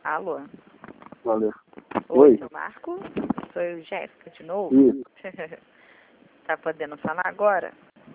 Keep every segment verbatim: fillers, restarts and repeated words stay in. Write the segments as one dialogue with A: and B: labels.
A: Alô?
B: Valeu.
A: Oi,
B: Oi.
A: seu Marco? Sou eu, Jéssica, de novo.
B: Isso.
A: Tá podendo falar agora?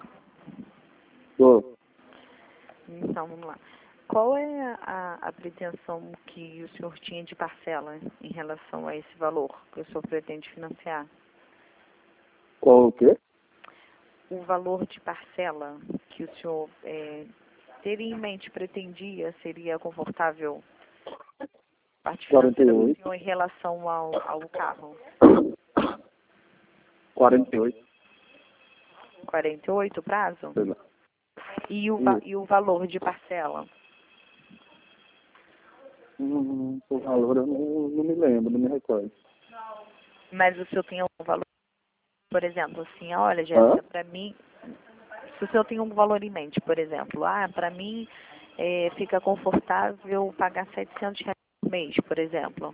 B: Tô.
A: Então, vamos lá. Qual é a, a pretensão que o senhor tinha de parcela em relação a esse valor que o senhor pretende financiar?
B: Qual o quê?
A: O valor de parcela que o senhor é, teria em mente, pretendia, seria confortável parte
B: quarenta e
A: financeira do
B: oito.
A: senhor em relação ao, ao carro?
B: quarenta e oito.
A: quarenta e oito prazo?
B: Sei lá.
A: E o, va
B: Isso.
A: e o valor de parcela?
B: Hum, o valor eu não, não me lembro, não me recordo.
A: Mas o senhor tem algum valor, por exemplo, assim, olha,
B: Hã?
A: Jéssica, para mim, se o senhor tem um valor em mente, por exemplo, ah, para mim é, fica confortável pagar setecentos reais por mês, por exemplo,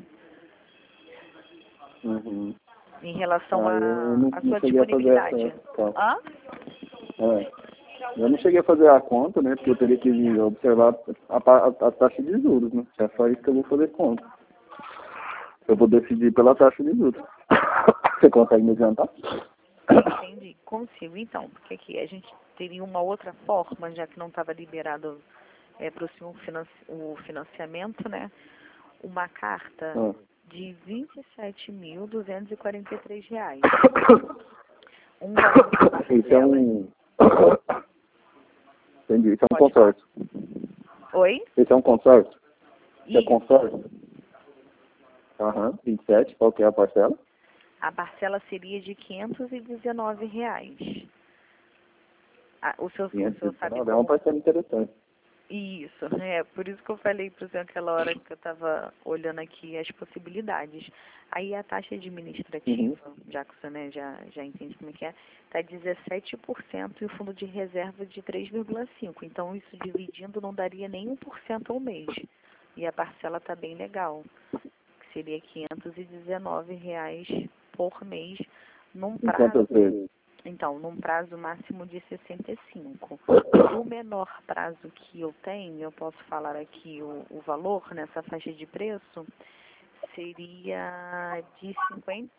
B: Uhum.
A: em relação
B: Ah,
A: à
B: eu não,
A: à
B: não
A: sua
B: cheguei a fazer
A: disponibilidade.
B: essa conta.
A: Hã?
B: É. Eu não cheguei a fazer a conta, né? Porque eu teria que observar a, a, a taxa de juros, né? É só isso que eu vou fazer conta. Eu vou decidir pela taxa de juros. Você consegue me adiantar?
A: Entendi. Consigo, então, porque aqui a gente teria uma outra forma, já que não estava liberado é, para o senhor financi o financiamento, né? Uma carta
B: Ah.
A: de vinte e sete mil duzentos e quarenta e três reais. Um valor de parcela.
B: Isso é um... Entendi. Isso é um
A: Pode falar.
B: consórcio.
A: Oi?
B: Esse é um consórcio? Isso é
A: Isso.
B: consórcio? Aham. vinte e sete. Qual que é a parcela?
A: A parcela seria de quinhentos e dezenove reais. Ah, o senhor, o senhor sabe
B: É uma
A: como...
B: parcela interessante.
A: Isso, é por isso que eu falei para o senhor aquela hora que eu estava olhando aqui as possibilidades. Aí a taxa administrativa,
B: Uhum.
A: já que o senhor, né, já, já entende como é que é, está dezessete por cento e o fundo de reserva de três vírgula cinco por cento. Então isso dividindo não daria nem um por cento ao mês. E a parcela está bem legal, que seria quinhentos e dezenove reais por mês, num
B: Em
A: prazo...
B: quantas vezes?
A: Então, num prazo máximo de sessenta e cinco. O menor prazo que eu tenho, eu posso falar aqui o, o valor nessa faixa de preço, seria de cinquenta,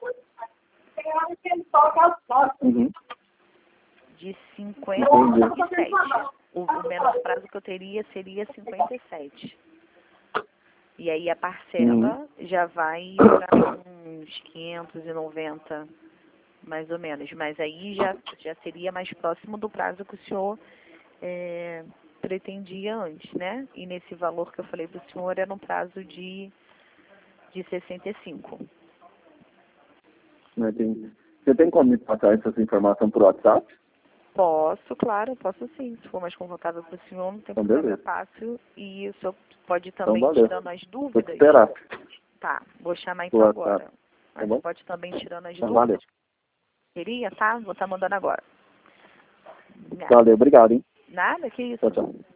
B: Uhum.
A: de cinquenta e sete. O, o menor prazo que eu teria seria cinquenta e sete. E aí a parcela
B: Uhum.
A: já vai para uns quinhentos e noventa, mais ou menos. Mas aí já, já seria mais próximo do prazo que o senhor é, pretendia antes, né? E nesse valor que eu falei para o senhor era no prazo de, de sessenta e cinco.
B: Não entendi. Você tem como me passar essas informações por WhatsApp?
A: Posso, claro, posso sim. Se for mais confortável para o senhor, não tem
B: Então,
A: problema, eu
B: beleza.
A: passo. E o senhor pode
B: Então,
A: também
B: valeu.
A: tirando as
B: Vou te
A: dúvidas.
B: esperar
A: Tá, vou chamar
B: por
A: então
B: WhatsApp.
A: agora.
B: Tá
A: Mas
B: bom?
A: pode também tirando as
B: Então,
A: dúvidas.
B: valeu.
A: Queria, tá? Vou estar mandando agora. Nada,
B: Valeu, obrigado, hein?
A: nada que isso.
B: Tchau, tchau.